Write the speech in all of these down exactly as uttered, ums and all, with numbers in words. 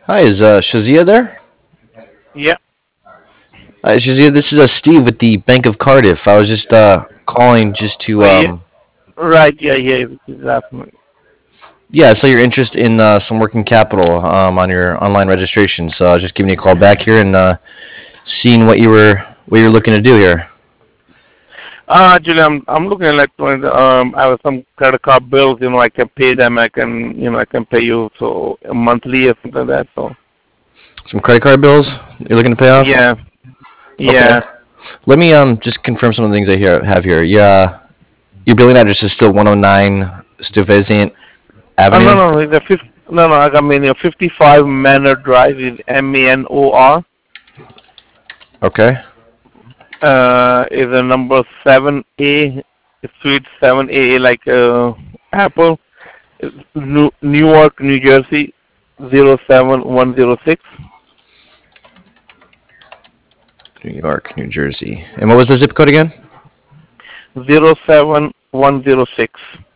Hi, is uh, Shazia there? Yeah. Hi, Shazia. This is uh, Steve with the Bank of Cardiff. I was just uh, calling just Oh, to yeah. um, Right. Yeah. Yeah. Exactly. yeah, I saw your interest in uh, some working capital um, on your online registration. So I was just giving you a call back here and uh, seeing what you were what you're looking to do here. Uh, actually, I'm I'm looking at like when, um I have some credit card bills. You know, I can pay them. I can you know I can pay you so monthly or something like that. So Some credit card bills you're looking to pay off. yeah. Okay. Yeah. Let me um just confirm some of the things I here have here. Yeah, your billing address is still one oh nine Stuyvesant Oh no Avenue. no no. The fifth. No no. I got mean fifty-five Manor Drive is M A N O R. Okay. Uh, is a number seven A. Suite seven A like uh Apple. New Newark, New Jersey, zero seven one zero six. New York, New Jersey. And what was the zip code again? Zero seven one zero six.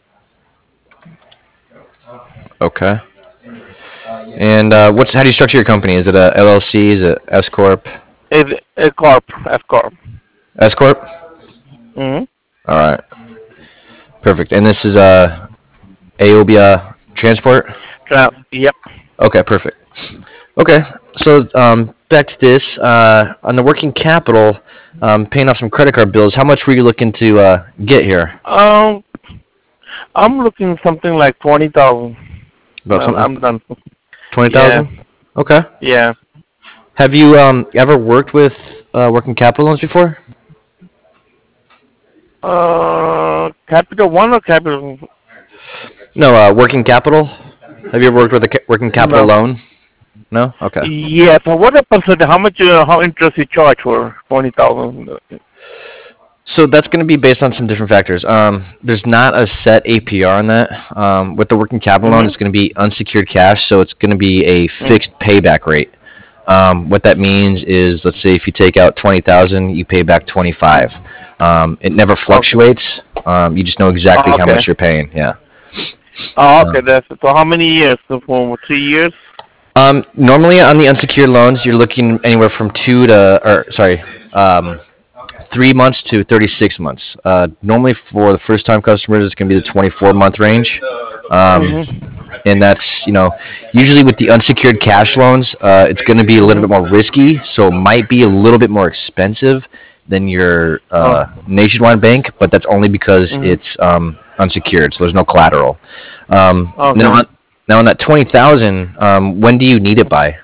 Okay. And uh, what's how do you structure your company? Is it a L L C? Is it S corp? Is a corp, F corp. S corp. Mm-hmm. All right. Perfect. And this is uh, Aobia Transport. Tra- yep. Okay. Perfect. Okay. So um, back to this uh, on the working capital, um, paying off some credit card bills. How much were you looking to uh, get here? Um, I'm looking something like twenty thousand. About Well, something I'm done. twenty Yeah, thousand. Okay. yeah. Have you um, ever worked with uh, working capital loans before? Uh, Capital One or Capital? No, uh, working capital. Have you ever worked with a ca- working capital No. loan? No. Okay. Yeah. So what a percent? How much? Uh, how interest you charge for twenty thousand? So that's going to be based on some different factors. Um, there's not a set A P R on that. Um, with the working capital loan, Mhm. it's going to be unsecured cash, so it's going to be a Mm. fixed payback rate. Um, what that means is, let's say if you take out twenty thousand, you pay back twenty-five. Um, it never Okay. fluctuates. Um, you just know exactly Oh, how okay. much you're paying. Yeah. Oh, Uh, okay. That's so. How many years? So for three years. Um, normally on the unsecured loans, you're looking anywhere from two to, or sorry, um, three months to thirty-six months. Uh, normally for the first time customers, it's going to be the twenty-four month range. Um, Mhm. and that's, you know, usually with the unsecured cash loans, uh, it's going to be a little Mhm. bit more risky. So it might be a little bit more expensive than your Oh. uh, nationwide bank, but that's only because Mhm. it's um, unsecured. So there's no collateral. Um, now, Okay. on, now on that twenty thousand, um, when do you need it by?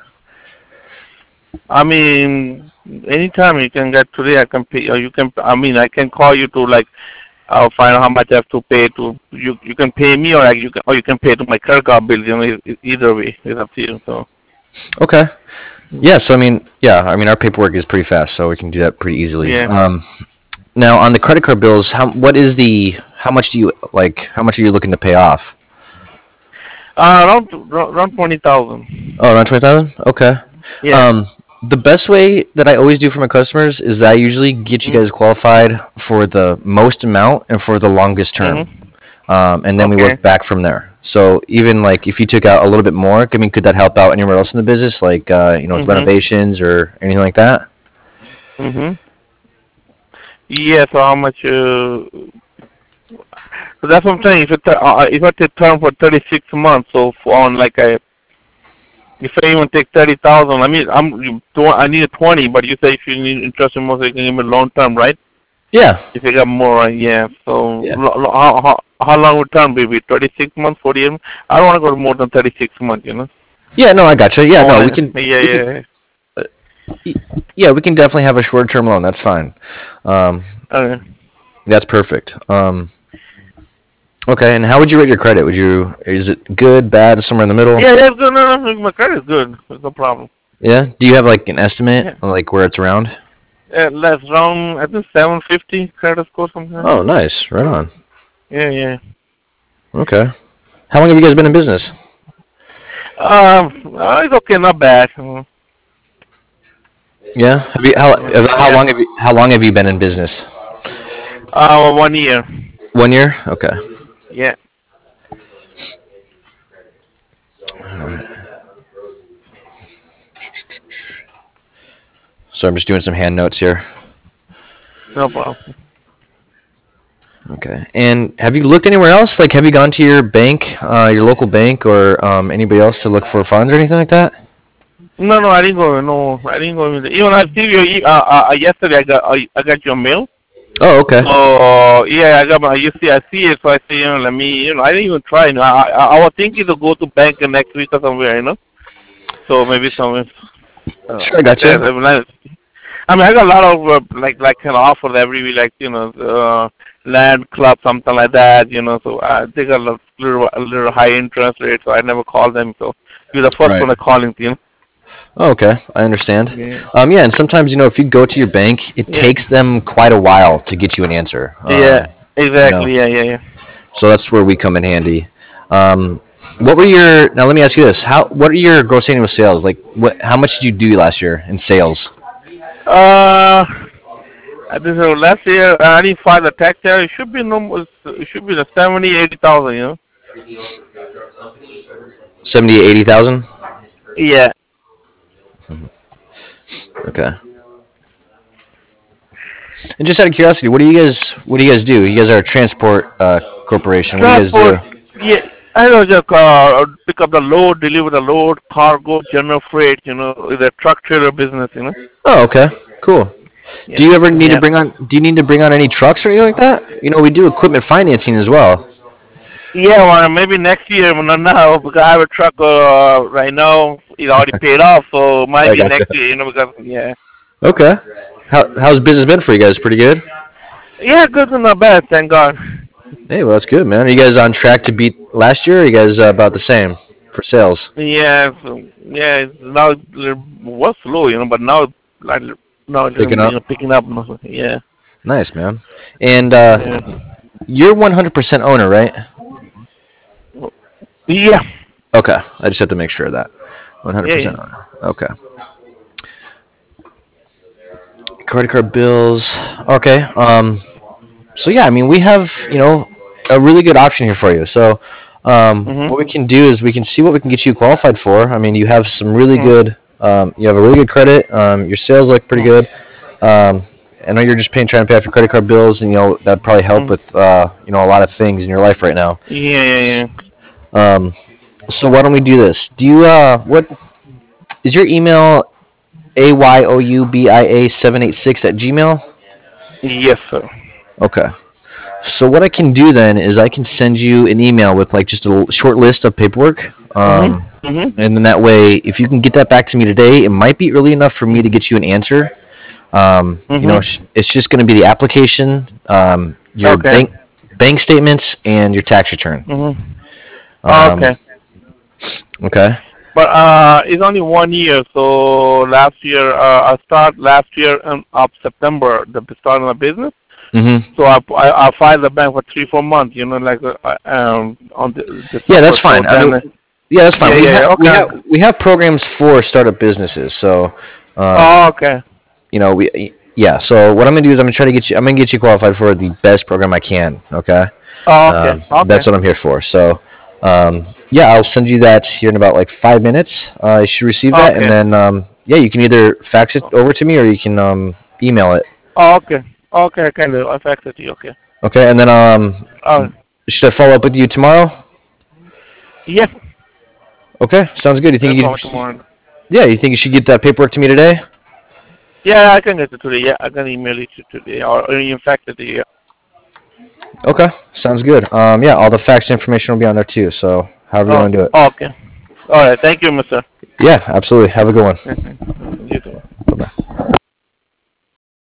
I mean, anytime you can get today, I can pay. Or you can. I mean, I can call you to like. I'll find out how much I have to pay to you. You can pay me, or like you can, or you can pay to my credit card bill. You know, e- e- either way, it's up to you. So. Okay. Yeah, so I mean, yeah, I mean, our paperwork is pretty fast, so we can do that pretty easily. Yeah. Um, now on the credit card bills, how what is the how much do you like? How much are you looking to pay off? Uh, around around twenty thousand. Oh, around twenty thousand. Okay. Yeah. Um, the best way that I always do for my customers is that I usually get you Mm. guys qualified for the most amount and for the longest term, Mhm. um, and then we Okay. work back from there. So even like if you took out a little bit more, I mean, could that help out anywhere else in the business, like uh, you know, with Mhm. renovations or anything like that? Mhm. Yeah. So how much? Uh, so that's what I'm saying. If it uh, if I take term for thirty six months, so for on like a if I even take thirty thousand, I mean, I'm you don't- I need a twenty, but you say if you need interest in more, so you can give me long term, right? Yeah. If you got more, right? Yeah. So Yeah. lo- lo- how how how long would term be? Be thirty six months, forty eight? I don't want to go to more than thirty six months, you know. Yeah, no, I gotcha. Yeah, I no, we want can, to. Yeah, we can, yeah. uh, yeah, we can definitely have a short-term loan. That's fine. Um, Yeah. Okay. that's perfect. Um, okay, and how would you rate your credit? Would you, is it good, bad, somewhere in the middle? Yeah, that's good. No, no, my credit is good. There's no problem. Yeah. Do you have like an estimate, Yeah. like where it's around? Uh, last round, I think seven fifty credit score something. Oh, nice. Right on. Yeah, yeah. Okay. How long have you guys been in business? Um, uh, it's okay, not bad. Uh, Yeah. Have you how how yeah. long have you how long have you been in business? Uh, one year. One year. Okay. Yeah. So I'm just doing some hand notes here. No problem. Okay. And have you looked anywhere else? Like, have you gone to your bank, uh, your local bank, or um, anybody else to look for funds or anything like that? No, no, I didn't go. No, I didn't go. Even I see your e- uh, uh, yesterday. I got uh, I got your mail. Oh, okay. So yeah, I got my. You see, I see it. So I say, you know, let me. You know, I didn't even try. You know, I I, I was thinking to go to bank next week or somewhere. You know, so maybe somewhere. Uh, Sure, I got you. yeah, I mean, I I mean, I got a lot of uh, like like kind of offers every week, like you know, uh, land club, something like that. You know, so I take a little a little high interest rate. So I never call them. So you're the first Right. one to calling. You know. Oh, okay, I understand. Yeah. Um, yeah, and sometimes you know if you go to your bank, it Yeah. takes them quite a while to get you an answer. Yeah. Um, you know, Exactly. Yeah. Yeah. Yeah. so that's where we come in handy. Um, what were your now? Let me ask you this: How what are your gross annual sales? Like, what? How much did you do last year in sales? Uh, I think so last year I didn't file the tax year. It should be no. It should be the seventy, eighty thousand. You know. Seventy, eighty thousand. Yeah. Okay. And just out of curiosity, what do you guys what do you guys do? You guys are a transport uh, corporation. What do you guys do? Transport. Yeah. I don't just uh, pick up the load, deliver the load, cargo, general freight. You know, the truck trailer business. You know. Oh, okay, cool. Yeah. Do you ever need to Yeah. bring on? Do you need to bring on any trucks or anything like that? You know, we do equipment financing as well. Yeah, well, maybe next year, but not now, because I have a truck uh, right now. It's already paid off, so it might I be gotcha. next year, you know, because, yeah. Okay. How how's business been for you guys? Pretty good. Yeah, good and not bad, thank God. Hey, well, that's good, man. Are you guys on track to beat last year? Or are you guys uh, about the same for sales? Yeah, so, yeah, it's now it was slow, you know, but now, like, now it's Picking you up. know, picking up. You know, yeah, Nice, man. And uh, yeah. you're one hundred percent owner, right? Yeah, Okay. I just have to make sure of that. yeah, yeah. one hundred percent owner. Okay. Credit card bills. Okay. Um. So yeah, I mean, we have you know a really good option here for you. So, um, Mm-hmm. what we can do is we can see what we can get you qualified for. I mean, you have some really Mm-hmm. good. Um, you have a really good credit. Um, your sales look pretty good. Um, I know you're just paying trying to pay off your credit card bills, and you know that'd probably help Mm-hmm. with uh, you know a lot of things in your life right now. Yeah, yeah, yeah. Um, so why don't we do this? Do you uh, what is your email? A y o u b i a seven eight six at gmail. Yes, sir. Okay. So what I can do then is I can send you an email with like just a l- short list of paperwork. Um, Mm-hmm. Mm-hmm. and then that way, if you can get that back to me today, it might be early enough for me to get you an answer. Um, you know, Mm-hmm. it's, it's just going to be the application, um, your Okay. bank bank statements, and your tax return. Mm-hmm. Um, Okay. okay. But uh, it's only one year. So last year, uh, I start last year in of September the start of my business. Mm-hmm. So I, I I filed the bank for three four months. You know, like uh, um on the, Yeah, December. that's So fine. I then, mean, yeah, that's fine. yeah, We yeah, yeah. have we Okay. have we have programs for startup businesses. So, um, Oh, okay. you know, we yeah. So what I'm gonna do is I'm gonna try to get you. I'm gonna get you qualified for the best program I can. Okay. Oh, okay. Um, Okay. that's what I'm here for. So, um, yeah, I'll send you that here in about like five minutes. Uh, you should receive that, and Okay. then um, yeah, you can either fax it over to me or you can um, email it. Oh, okay. Okay. I can do. I fax it to you. Okay. Okay, and then um, Oh, should I follow up with you tomorrow? yes. Okay, sounds good. You think I'll you call could, tomorrow. yeah, you think you should get that paperwork to me today? Yeah, I can get it today. Yeah, I can email it to today, or, or in fact it to you. Okay, sounds good. Um, yeah, all the fax information will be on there too. So however you Oh, want to do it. okay. All right. Thank you, Mister. Yeah, absolutely. Have a good one. You too.